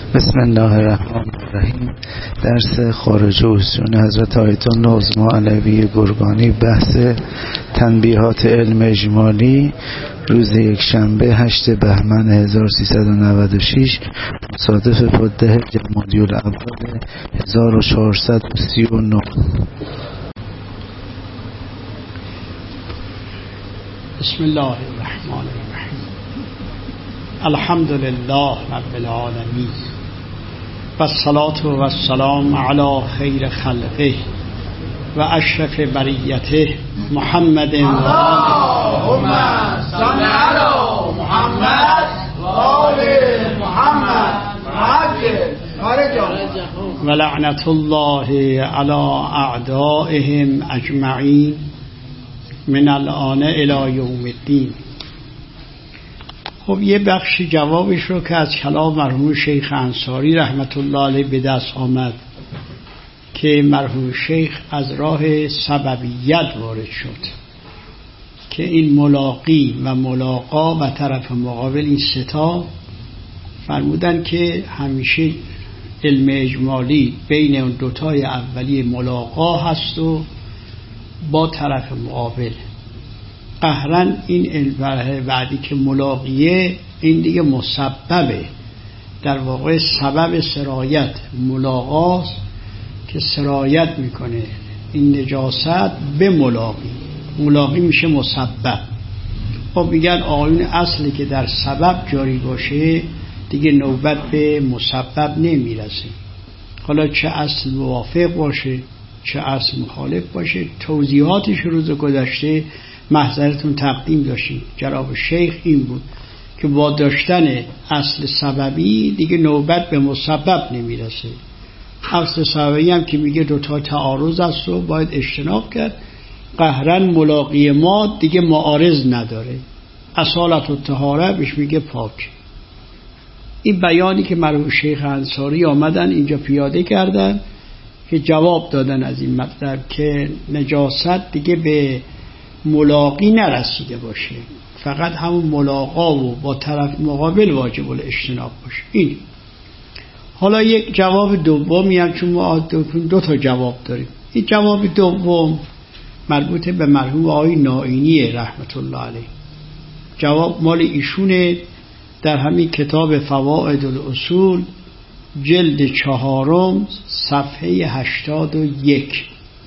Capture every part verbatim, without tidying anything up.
بسم الله الرحمن الرحیم. درس خارج اصول حضرت آیت الله عظمی علوی گرگانی، بحث تنبیهات علم اجمالی، روز یک شنبه هشتم بهمن هزار و سیصد و نود و شش مصادف با ده جمادی الاول هزار و چهارصد و سی و نه. بسم الله الرحمن الرحیم. الحمد لله رب العالمین و الصلاة و السلام علی خیر خلقه و اشرف بریته محمد و اللهم صل علی محمد و آل محمد و لعنت الله علی اعدائهم اجمعین من الان الی یوم الدین. خب یه بخش جوابش رو که از کلام مرحوم شیخ انصاری رحمت الله علیه به دست آمد که مرحوم شیخ از راه سببیت وارد شد که این ملاقی و ملاقا و طرف مقابل، این ستا فرمودن که همیشه علم اجمالی بین اون دوتای اولی ملاقا هست و با طرف مقابل. قهرن این علم بعدی که ملاقیه این دیگه مسببه، در واقع سبب سرایت ملاقاست که سرایت میکنه این نجاست به ملاقی. ملاقی میشه مسبب. خب میگن آیون اصلی که در سبب جاری باشه دیگه نوبت به مسبب نمیرسه. حالا چه اصل موافق باشه چه اصل مخالف باشه، توضیحاتش روز گذشته محضرتون تقدیم داشتیم. جناب شیخ این بود که با داشتن اصل سببی دیگه نوبت به مسبب نمیرسه. اصل سببی هم که میگه دوتا تعارض است و باید اجتناب کرد. قهرن ملاقی ما دیگه معارض نداره، اصالت و طهاره بهش میگه پاک. این بیانی که مرحوم شیخ انصاری آمدن اینجا پیاده کردن که جواب دادن از این مطلب که نجاست دیگه به ملاقی نرسیده باشه، فقط همون ملاقا و با طرف مقابل واجب الاجتناب باشه. این حالا یک جواب دومی هم، چون ما دو تا جواب داریم. این جواب دوم مربوط به مرحوم آقای نائینی رحمت الله علیه. جواب مال ایشونه در همین کتاب فوائد الاصول جلد چهارم صفحه هشتاد و یک.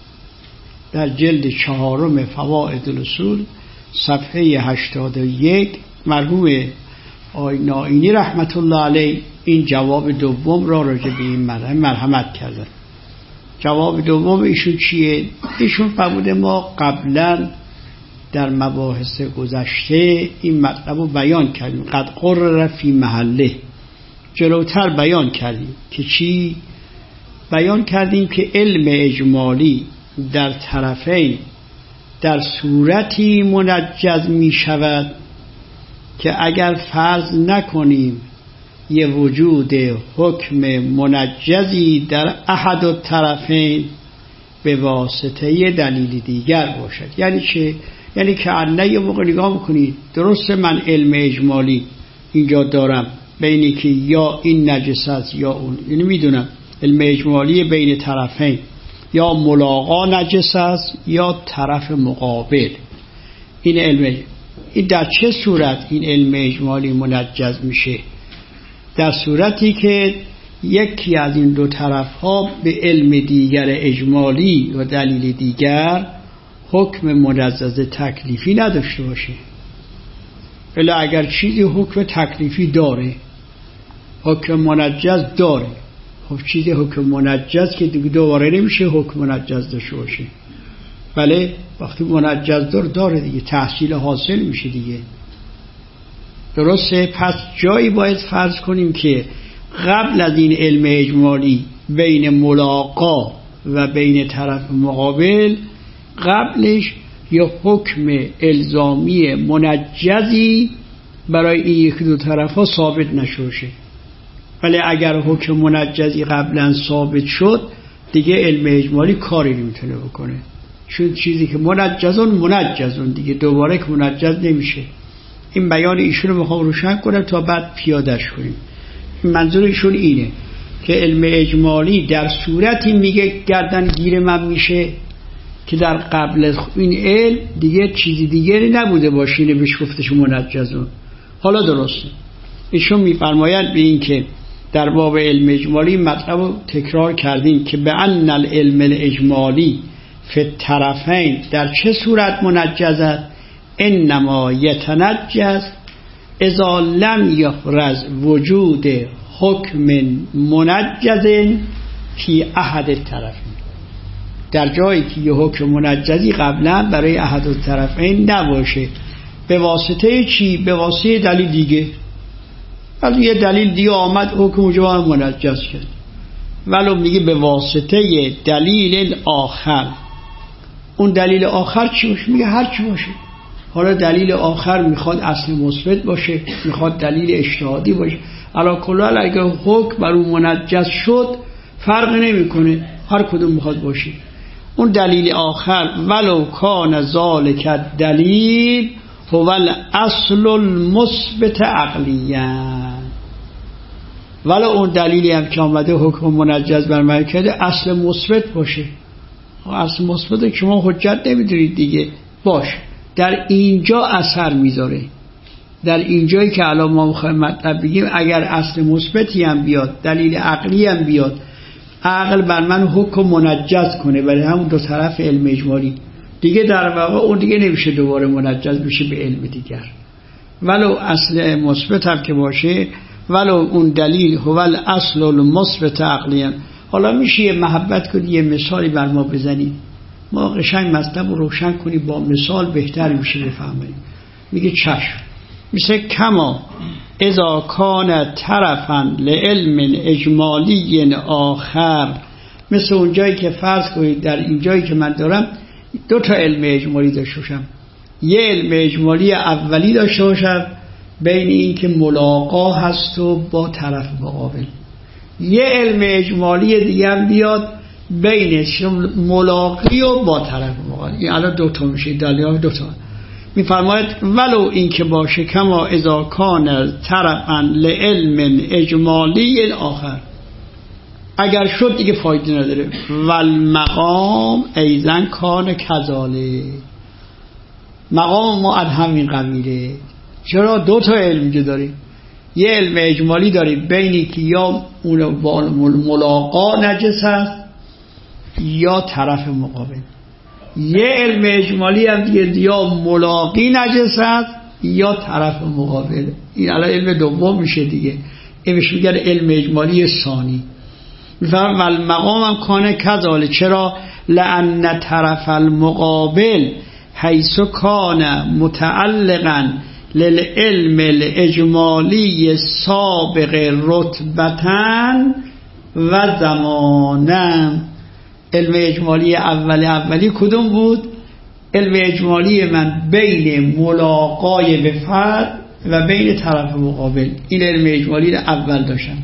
در جلد چهارم فوائد الاصول صفحه هشتاد و یک مرحوم آقای نائینی رحمت الله علیه این جواب دوم را راجع به این مرحله مرحمت کردن. جواب دوم ایشون چیه؟ ایشون فرموده ما قبلا در مباحث گذشته این مطلب رو بیان کردیم، قد قرر فی محله، جلوتر بیان کردیم که چی؟ بیان کردیم که علم اجمالی در طرفین در صورتی منجز می شود که اگر فرض نکنیم یه وجود حکم منجزی در احد الطرفین به واسطه دلیل دیگر باشد. یعنی چه؟ یعنی که الان یه موقع نگاه میکنید درسته من علم اجمالی اینجا دارم بینی که یا این نجس است یا اون، یعنی میدونم علم اجمالی بین طرفین یا ملاقا نجس است یا طرف مقابل. این علم این در چه صورت این علم اجمالی منجز میشه؟ در صورتی که یکی از این دو طرف ها به علم دیگر اجمالی و دلیل دیگر حکم منجز تکلیفی نداشته باشه. ولی اگر چیزی حکم تکلیفی داره، حکم منجز داره، خب چیزی حکم منجز که دیگه دوباره نمیشه حکم منجز داشته باشه. بله وقتی منجز داره داره دیگه، تحصیل حاصل میشه دیگه. درسته؟ پس جایی باید فرض کنیم که قبل از این علم اجمالی بین ملاقا و بین طرف مقابل قبلش یه حکم الزامی منجزی برای این یک دو طرف ها ثابت نشوشه. ولی اگر حکم منجزی قبلا ثابت شد دیگه علم اجمالی کاری نمیتونه بکنه، چون چیزی که منجزون منجزون دیگه دوباره که منجز نمیشه. این بیان ایشون رو میخوام روشن کنم تا بعد پیادهش کنیم. منظورشون اینه که علم اجمالی در صورتی میگه گردن گیر من میشه که در قبل از این علم دیگه چیزی دیگری نبوده باشه، اینه بهش گفتش منجزون. حالا درسته ایشون میفرمایند به این که در باب علم اجمالی مطلب رو تکرار کردیم که به ان العلم الاجمالی فی الطرفین در چه صورت منجزد؟ انما یتنجز اذا لم یفرض وجود حکم منجز فی احد الطرفین، در جایی که یه حکم منجزی قبلا برای احد الطرفین نباشه. به واسطه چی؟ به واسطه دلیل دیگه. ولی یه دلیل دیگه آمد حکم اونجا منجز کرد، ولو میگه به واسطه دلیل آخر. اون دلیل آخر چی باشه؟ میگه هر چی باشه. حالا دلیل آخر میخواد اصل مثبت باشه، میخواد دلیل اجتهادی باشه، علا کل حال اگر حکم بر اون منجز شد فرق نمیکنه، هر کدوم میخواد باشه. اون دلیل آخر ولو کان ذالک دلیل هو الاصل المثبت عقلیاً، ولو اون دلیلی هم که آمده حکم منجز بر من کرده اصل مثبت باشه. اصل مثبت که شما حجت نمیدونید دیگه، باشه در اینجا اثر میذاره. در اینجایی که الان ما میخوایم مطلب بگیم اگر اصل مثبتی هم بیاد، دلیل عقلی هم بیاد، عقل بر من حکم منجز کنه برای همون دو طرف علم اجمالی، دیگه در واقع اون دیگه نمیشه دوباره منجز بشه به علم دیگر، ولو اصل مثبت هم که باشه، ولو اون دلیل هو الاصل المثبت عقلیاً. حالا میشه یه محبت کنی یه مثالی بر ما بزنی، ما قشنگ مطلب رو روشن کنی، با مثال بهتر میشه بفهمیم. میگه چشم، مثل کما اذا کان طرفا لعلم اجمالی آخر، مثل اون جایی که فرض کنید در این جایی که من دارم دو تا علم اجمالی داشته باشم، یه علم اجمالی اولی داشته باشم بین این که ملاقا هست و با طرف مقابل، یه علم اجمالی دیگه هم بیاد بین ملاقی و با طرف مقابل. این الان دو تا میشه، دلیل دو تا. میفرماید ولو این که باشه کما اذا کان طرفا لعلم اجمالی آخر، اگر شد دیگه فایده نداره. والمقام ایزن کان کذاله، مقام ما از همین قبیله. چرا؟ دو تا علم اینجا داریم، یه علم اجمالی داریم بینی که یا ملاقا نجس هست یا طرف مقابل، یه علم اجمالی هم دیگه یا ملاقی نجس هست یا طرف مقابل. این الان علم دوم میشه دیگه، اینش میگن علم اجمالی ثانی. میفهم والمقام هم کانه کذاله. چرا؟ لأن طرف المقابل حیث کان متعلقا للعلم الاجمالی سابق رتبتن و زمانا. علم اجمالی اول اولی کدوم بود؟ علم اجمالی من بین ملاقای به فرد و بین طرف مقابل، این علم اجمالی اول داشتم.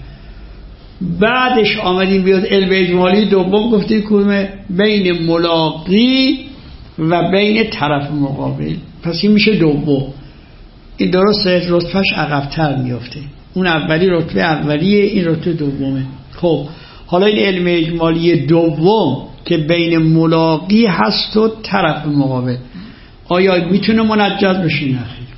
بعدش آمدیم بیاد علم اجمالی دوم، گفتیم کدومه؟ بین ملاقی و بین طرف مقابل. پس این میشه دوم. این درسته رتبهش عقب‌تر میافته، اون اولی رتبه اولیه، این رتبه دومه. خب حالا این علم اجمالی دوم که بین ملاقی هست و طرف مقابل، آیا میتونه منجز بشه؟ نه خیر.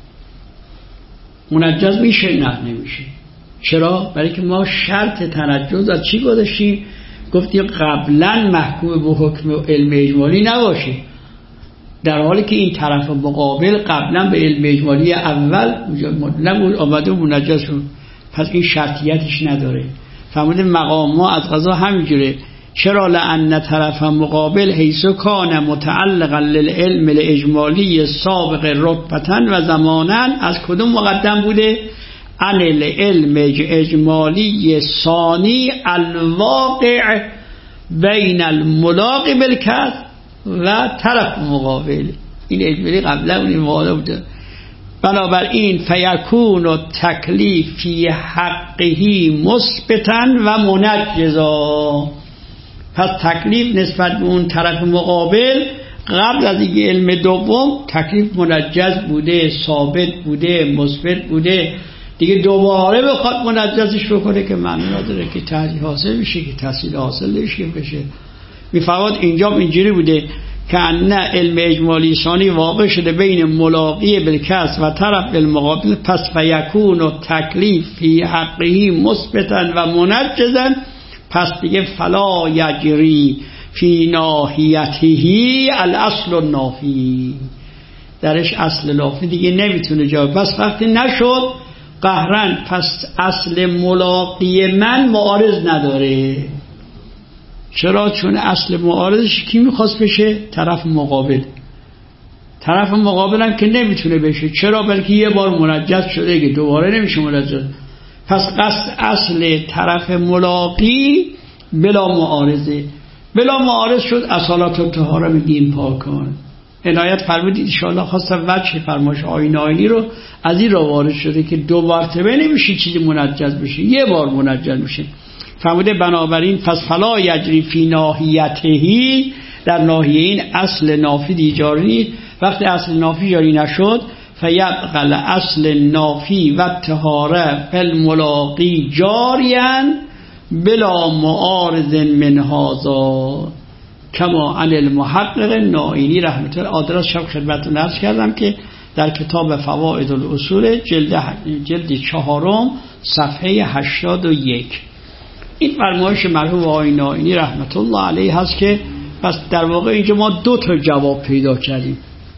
منجز میشه؟ نه نمیشه. چرا؟ برای که ما شرط تنجز از چی گذاشتیم؟ گفتیم قبلا محکوم به حکم علم اجمالی نباشه، در حالی که این طرف مقابل قبلا به علم اجمالی اول نبود آمده و منجز شد، پس این شرطیتش نداره. فرمودیم مقام ما از قضا همینجوره. چرا؟ لأن طرف مقابل حیث کان متعلقا للعلم الاجمالی سابق رتبتن و زمانا، از کدوم مقدم بوده؟ عن العلم اجمالی ثانی الواقع بین الملاقی بالکسب و طرف مقابل. این اجمالی قبلا اون واضح بوده. بنابراین فیکون و تکلیف فی حقه مثبتا و منجزا. پس تکلیف نسبت به اون طرف مقابل قبل از اینکه علم دوم تکلیف منجز بوده، ثابت بوده، مثبت بوده دیگه دوباره بخواد منجزش بکنه که معنی نداره که تحصیل حاصل بشه، که تحصیل حاصل نشه بشه. میفرماد اینجا اینجوری بوده که ان علم اجمالی ثانی واقع شده بین ملاقی بالکسب و طرف بالمقابل، پس فیکون و تکلیف فی حقه مثبتا و منجزا، پس دیگه فلا یجری فی ناحیته الاصل النافی، درش اصل نافی دیگه نمیتونه جا. بس وقتی نشد قهرن، پس اصل ملاقی من معارض نداره. چرا؟ چون اصل معارضش کی میخواست بشه؟ طرف مقابل. طرف مقابل هم که نمیتونه بشه. چرا؟ بلکه یه بار منجز شده که دوباره نمیشه منجز. پس قصد اصل طرف ملاقی بلا معارضه. بلا معارض شد، اصالات و طهاره میگیم پاکان. عنایت فرمودید انشاءالله خواستم وجه فرمایش آیین آیینی رو از این را وارد شده که دو مرتبه نمیشه چیزی منجز بشه، یه بار منجز میشه. فرموده بنابراین پس فلا یجری فی ناحیتهی، در ناحیه این اصل نافی جاری. وقتی اصل نافی جاری نشد فیبقل اصل نافی و طهاره فالملاقی جاریان بلا معارض من هذا کما عن المحقق نائینی رحمت الله. آدرس شب خدمتتون عرض کردم که در کتاب فوائد الاصول جلد جلد چهارم صفحه هشتاد و یک این فرمایش مرحوم آقای نائینی رحمت الله علیه هست که پس در واقع اینجا ما دو تا جواب پیدا کردیم.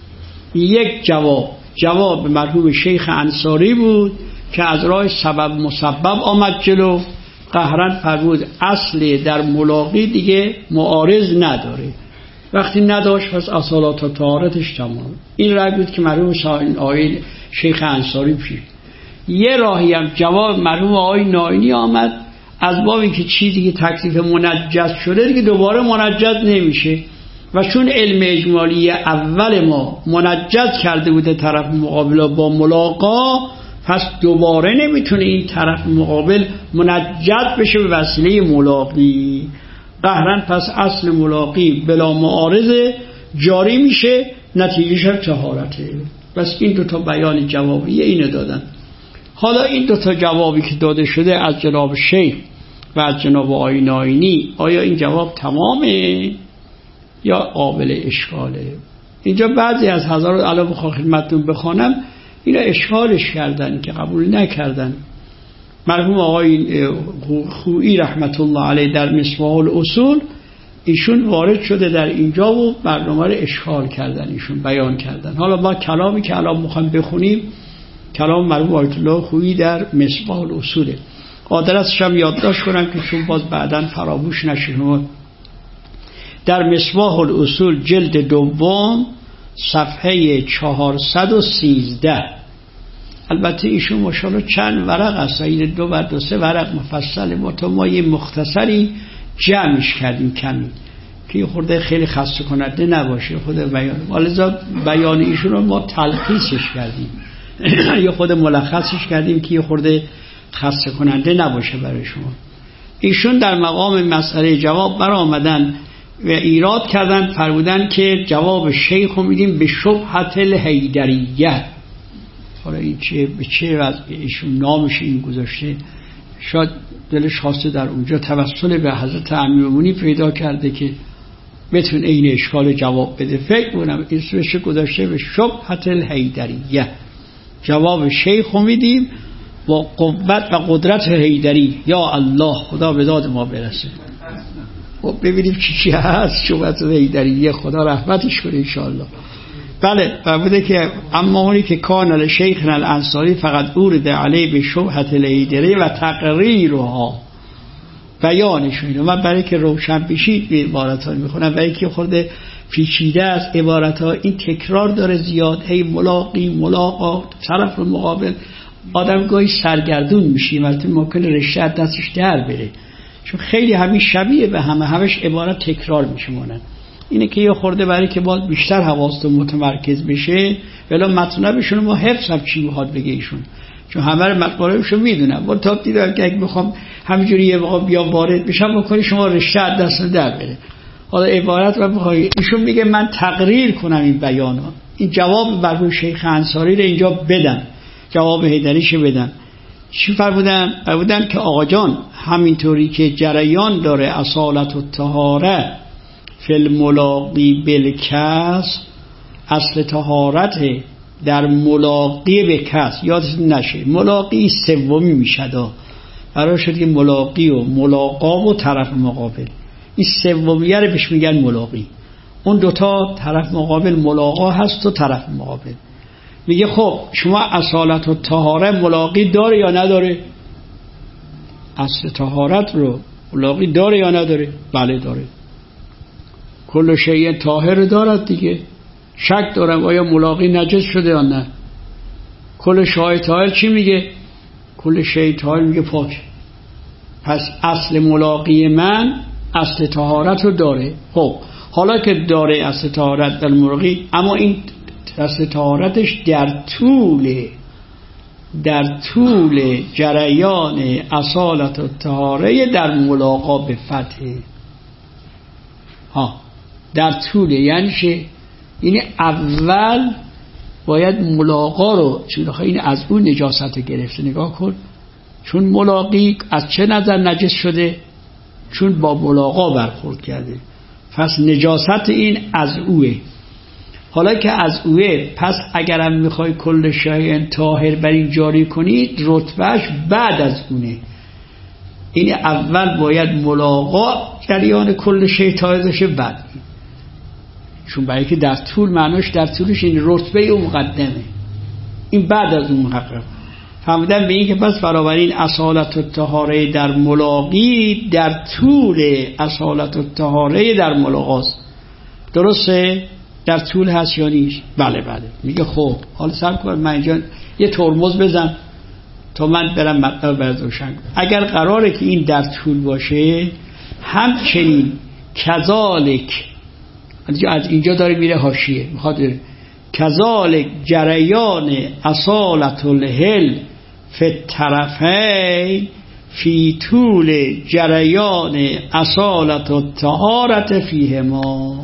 یک جواب جواب مرحوم شیخ انصاری بود که از راه سبب مسبب آمد جلو، قهرن فرمود اصل در ملاقی دیگه معارض نداره. وقتی نداشت پس اصالات و طهارتش تمام. این راه بود که مرحوم آقای شیخ انصاری پیش. یه راهی هم جواب مرحوم آقای نائینی آمد از بابی که چیزی که تکلیف منجز شده دیگه دوباره منجز نمیشه و چون علم اجمالی اول ما منجز کرده بوده طرف مقابل با ملاقا، پس دوباره نمیتونه این طرف مقابل منجز بشه به وسیله ملاقی. قهرن پس اصل ملاقی بلا معارض جاری میشه، نتیجهش هم طهارته. پس این دوتا بیان جوابی اینو دادن. حالا این دوتا جوابی که داده شده از جناب شیخ و از جناب آقای نائینی، آیا این جواب تمامه یا قابل اشکاله؟ اینجا بعضی از حضرات علاوه بخوام خدمتتون بخوانم اینا اشکالش کردن که قبول نکردن. مرحوم آقای خویی رحمت الله علیه در مصباح الاصول ایشون وارد شده در اینجا و برنامه رو اشکال کردن، ایشون بیان کردن. حالا ما کلامی که الان میخوایم بخونیم کلام مرحوم آیت الله خویی در مصباح الاصوله. آدرسش هم یادداشت کنم که چون باز بعداً فراموش نشه. در مصباح الاصول جلد دوم صفحه چهارصد و سیزده. البته ایشون ماشاءالله چند ورق است، این دو بر دو سه ورق مفصل، ما تو ما یه مختصری جمعش کردیم کمی که یه خورده خیلی خسته کننده نباشه خود بیان. حالا بیان ایشون رو ما تلخیصش کردیم یه خود ملخصش کردیم که یه خورده خسته کننده نباشه برای شما. ایشون در مقام مسئله جواب بر آمدن و ایراد کردن، فرمودن که جواب شیخ رو میدیم به شبهت الحیدریه. حالا این چه به چه وضع ایشون نامش این گذاشته، شاید دلش خواسته در اونجا توسل به حضرت امیرالمومنین پیدا کرده که بتونه این اشکال جواب بده. فکر کنم اسمش گذاشته به شبهت الحیدریه. جواب شیخ رو میدیم با قوت و قدرت حیدری. یا الله خدا به داد ما برسه. خب ببینیم چی چی هست شبهت حیدریه، خدا رحمتش کنه انشاءالله. بله فرموده که اما اونی که کان الشیخ الانصاری فقط اورد علیه به شبهت الحیدری و تقریرها بیانشون. من برای که روشن بشید به عبارت ها میخونم، برای که خورده پیچیده است عبارت ها، این تکرار داره زیاد، هی ملاقی ملاقات طرف مقابل، آدم گاهی سرگردون میشه، وقتی ممکنه رشته دستش در بره چون خیلی همین شبیه به همه، همش عبارت تکرار میشه مونن. اینه که یه خورده برای که باید بیشتر حواستون متمرکز بشه، ولی مطلبشون ما حفظ هم چی میخواد بگه ایشون، چون همه رو مطلبشون میدونم. با تا دیدم که اگه بخوام همینجوری یه موقع بیام وارد بشم بکنی شما رشته از دست در بره. حالا عبارت رو بخوای ایشون میگه من تقریر کنم این بیانا، این جواب مرحوم شیخ انصاری رو اینجا بدم، جواب حیدریش بدم. چی فرمودن؟ فرمودن که آقا جان همینطوری که جریان داره اصالت و طهاره فی الملاقی بالکس، اصل طهارت در ملاقی به کس، یادتون نشه ملاقی سومی میشه دا قرار شد که ملاقی و ملاقا و طرف مقابل، این سومیه رو بهش میگن ملاقی. اون دوتا طرف مقابل ملاقا هست و طرف مقابل. میگه خب شما اصالت و طهاره ملاقی داره یا نداره؟ اصل طهارت رو ملاقی داره یا نداره؟ بله داره. کل شیء طاهر دارد دیگه. شک دارم آیا ملاقی نجس شده یا نه؟ کل شیء طاهر چی میگه؟ کل شیء طاهر میگه پاک. پس اصل ملاقی من اصل طهارت رو داره. خب حالا که داره اصل طهارت در ملاقی، اما این اصل طهارتش در طول در طول جریان اصالت و طهاره در ملاقا به فتحه ها در طول، یعنی چه؟ این اول باید ملاقا رو، چون این از اون نجاست گرفته، نگاه کن چون ملاقی از چه نظر نجس شده؟ چون با ملاقا برخورد کرده، پس نجاست این از اوه. حالا که از اوه، پس اگرم میخوای کل شیء طاهر بر این جاری کنید رتبهش بعد از اونه. این اول باید ملاقا جریان کل شیء طاهر بشه بعد، چون برای که در طول معناش در طولش این رتبه اون مقدمه، این بعد از اون محقق. فهمیدن به این که پس بنابراین اصالت و طهاره در ملاقی در طول اصالت و طهاره در ملاقاست. درسته؟ در طول هست یا نیست؟ بله بله. میگه خب حالا صبر کن من اینجا یه ترمز بزن تا من برم مطلب برات روشن کنم. اگر قراره که این در طول باشه، همچنین کذالک، از اینجا داره میره حاشیه، میخواد کذالک جریان اصالت الهل فی الطرفین فی طول جریان اصالت الطهارت فیهما.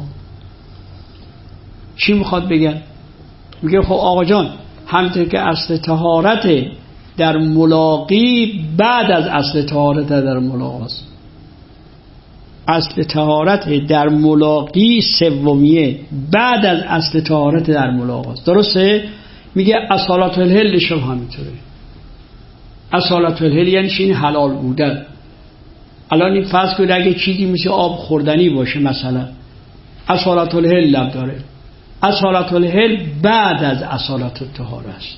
چی میخواد بگن؟ میگه خب آقا جان همونطور که اصل طهارت در ملاقی بعد از اصل طهارت در ملاقاست، اصل طهارت در ملاقی سومیه بعد از اصل طهارت در ملاقاست. درسته؟ میگه اصالت الهل شما همینطوره. اصالت الهل یعنی این حلال بودن. الان این فرض کنید اگه چیزی مثل آب خوردنی باشه مثلا، اصالت الهل لب داره. اصالت الهل بعد از اصالت الطهاره است.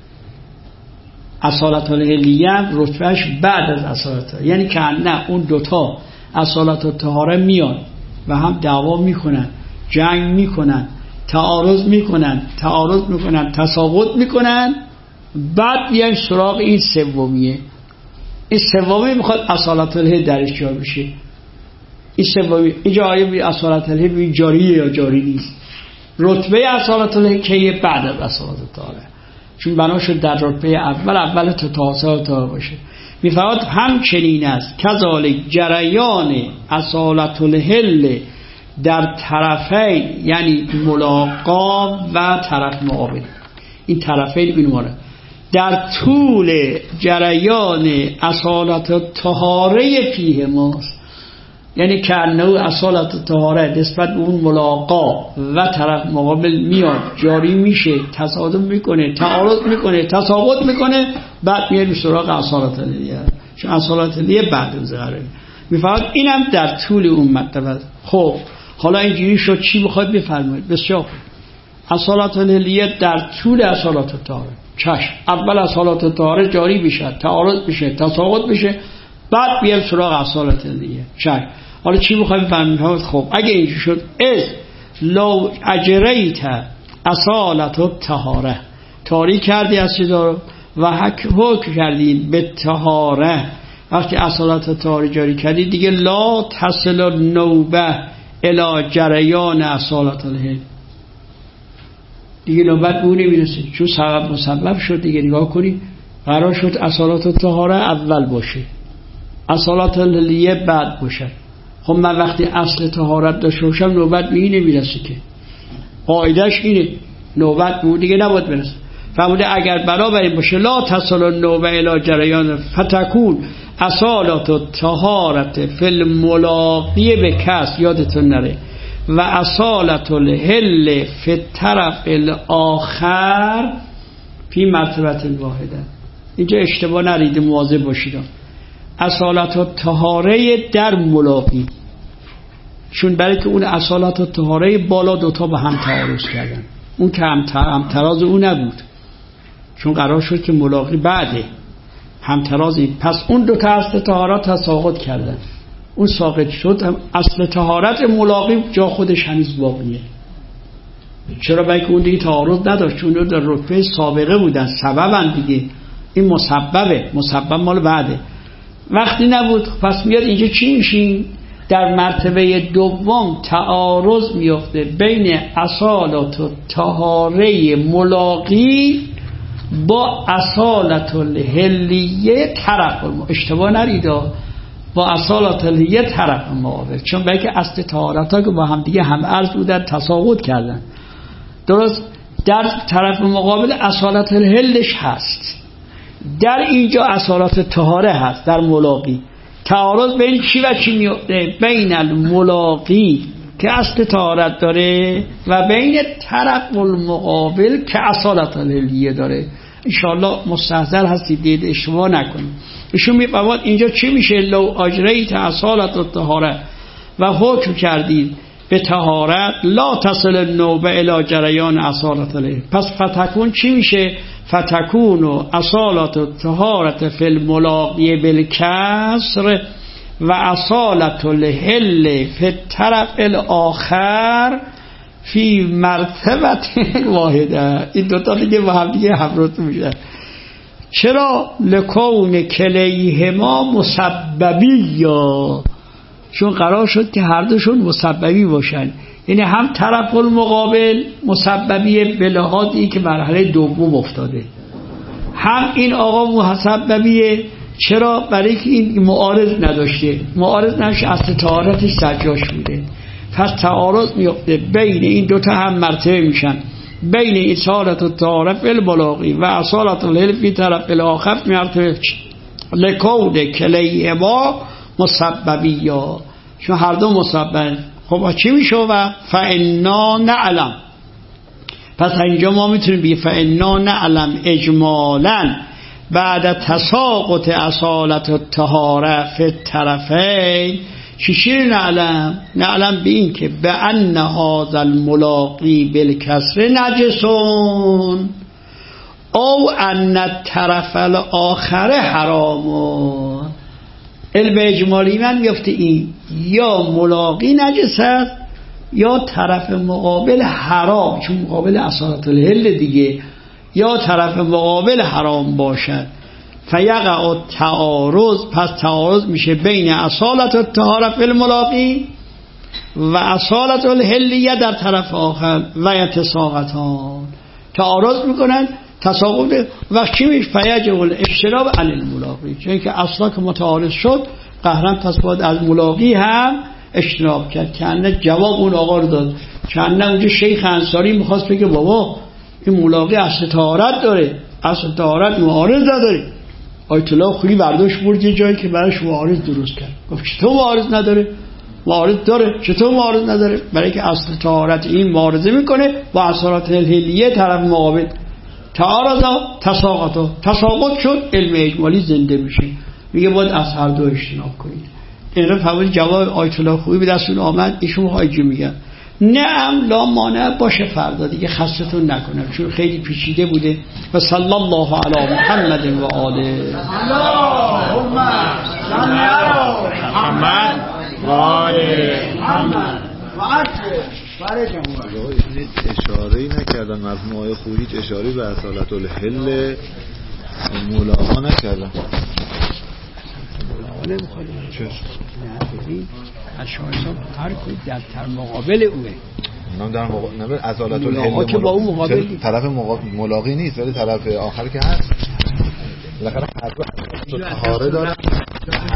اصالت الهلیه رتبهش بعد از اصالت، یعنی که نه اون دوتا اصالت الطهاره میان و هم دعوا میکنن، جنگ میکنن، تعارض میکنن تعارض میکنن تساقط میکنن، بعد بیایم سراغ این سومیه. این سومی میخواد اصالت الهل درش جا بشه. این سومی اینجا آیا اصالت الهل جاریه یا جاری نیست؟ رتبه اصالت الهل که بعد از اصالت الطهاره، چون بنا شد در رتبه اول اول تا تاسع تا باشه. میفرماد همچنین است کذالک جریان اصالت الهل در طرفین، یعنی ملاقا و طرف مقابل، این طرفین بینواره در طول جریان اصالت الطهاره فیه ماست، یعنی که نوع اصالت الطهاره نسبت به اون ملاقا و طرف مقابل میاد، جاری میشه، تصادم میکنه، تعارض میکنه، تساقط میکنه، بعد میاد سراغ اصالت الهیه، چون اصالت الهیه بعد از ظاهره. میفهمید اینم در طول اون مطلب. خب حالا اینجوری شد چی بخواد بفرمایید؟ بسیار خوب. اصالت الهیه در طول اصالت الطهاره، چشم، اول اصالت الطهاره جاری بشه، تعارض بشه، تساقط بشه، بعد بیام سراغ اصالت الهیه. چشم. حالا چی بخواد بفرمایید؟ خب اگه اینجوری شد از لو اجریت اصالت الطهاره، طاری کردی از چیزا و حکم کردی به طهاره، وقتی اصالت الطهاره جاری کردی دیگه لا تصل نوبه الی جریان اصالت الهل، دیگه نوبت به اون نمیرسه، چون سبب مسبب شد دیگه. نگاه کنی قرار شد اصالت الطهاره اول باشه، اصالت الهلیه بعد باشه. خب من وقتی اصل طهارت داشته باشم نوبت به این نمیرسه که، قاعدش اینه نوبت به اون دیگه نباید برسه. فرموده اگر برابر باشه لا تصل النوبه الی جریان فتکون اصالت و طهارت فی الملاقی به کس، یادتون نره، و اصالت الحل فی الطرف الاخر فی مرتبت الواحده. اینجا اشتباه نرید، مواظب باشید. اصالت و طهاره در ملاقی، چون برای که اون اصالت و طهاره بالا دوتا با هم تعارض کردن، اون که همتراز اون نبود، چون قرار شد که ملاقی بعده همترازی، پس اون دوتا اصل طهارت تساقط کردن، اون ساقط شد. اصل طهارت ملاقی جا خودش هنوز باقیه. چرا؟ برای که اون دیگه تعارض نداشت، چون در رتبه سابقه بودن، سببن دیگه. این مسببه، مسبب مال بعده. وقتی نبود پس میاد اینجا چی میشیم؟ در مرتبه دوم تعارض میفته بین اصالت و طهاره ملاقی با اصالت الحلیه طرف المقابل. اشتباه نریدا، با اصالت الحلیه طرف المقابل، چون برای که اصل طهارت ها که با هم دیگه هم عرض بودن تساقط کردن. درست در طرف مقابل اصالت الحلش هست، در اینجا اصالت طهاره هست. در ملاقی تعارض بین چی و چی میفته؟ بین الملاقی که اصل طهارت داره و بین طرف المقابل که اصالت الحلیه داره. انشاءالله مستحضر هستید، دید اشتباه نکنید. ایشون میفرماد اینجا چی میشه؟ لو اجریت اصالت الطهاره و حکم کردید به طهارت لا تصل النوبه الی جریان اصالت الحلیه، پس فتکون چی میشه؟ فتکون و اصالت الطهارت فی الملاقی بالکسر و اصالت الحل فی الطرف الاخر فی مرتبت واحده. این دوتا دیگه با هم دیگه همراه میشن. چرا؟ لکون کلیهما مسببی، یا چون قرار شد که هر دوشون مسببی باشن، یعنی هم طرف المقابل مسببیه به لحاظی که مرحله دوم افتاده، هم این آقا مسببیه. چرا؟ برای که این معارض نداشته، معارض نداشته، اصل طهارتش سرجاش بوده. پس تعارض میفته بین این دوتا، هم مرتبه میشن بین اصالت و طهارت فی الملاقی و اصالت الحل فی طرف الاخر مرتبه لکون کلیهما مسببیا، چون هر دو مسبب. خب چی میشه؟ و فانا نعلم، پس اینجا ما میتونیم بگیم فانا نعلم اجمالا بعد تساقط اصالت الطهاره فی الطرفین. چی نعلم؟ نعلم به این که به ان هذا الملاقی بالکسر نجسون او ان الطرف الاخر حرامون. علم اجمالی من میفته این یا ملاقی نجس است یا طرف مقابل حرام، چون مقابل اصالت الحل دیگه، یا طرف مقابل حرام باشد. فیقع التعارض، پس تعارض میشه بین اصالت الطهاره فی الملاقی و اصالت الحلیه در طرف آخر و یتساقطان، تعارض میکنن، تساقط. و چی میشه؟ فیجب الاجتناب عن الملاقی، چون که اصلا که متعارض شد قهرن پس باید از ملاقی هم اجتناب کرد. که انه جواب اون آقا رو داد، که انه اونجا شیخ انصاری میخواست بگه بابا این ملاقی اصل طهارت داره، اصل طهارت معارض نداره. آیت الله خویی برداشت برد یه جایی که براش معارض درست کرد، گفت چطور معارض نداره؟ معارض داره. چطور معارض نداره؟ برای که اصل طهارت این معارضه میکنه با اصالت الحلیه طرف مقابل. تعارضا تساقطا، تساقط شد، علم اجمالی زنده میشه، میگه باید از هر دو اجتناب کنید. این فوری جواب آیت الله خویی به دستون آمد. ایشون حاجی میگن نعم لا مانع، باشه فردا دیگه خستتون نکنم چون خیلی پیچیده بوده. و صلی الله علی محمد و آله. اللهم صل علی محمد و آله محمد. و برای جمهور اشاره‌ای نکردن مجموعه خویی، اشاره به اصالت الحل مولانا نکردن. مولانا نمیخواد چه؟ نه ببین اشعار هر کوی در تر مقابل اوه. نه در مقابل، نه اصالت الحل که با اون مقابل طرف مقابل ملاقی نیست، ولی طرف آخر که هست. بالاخره هر دو طهاره داره.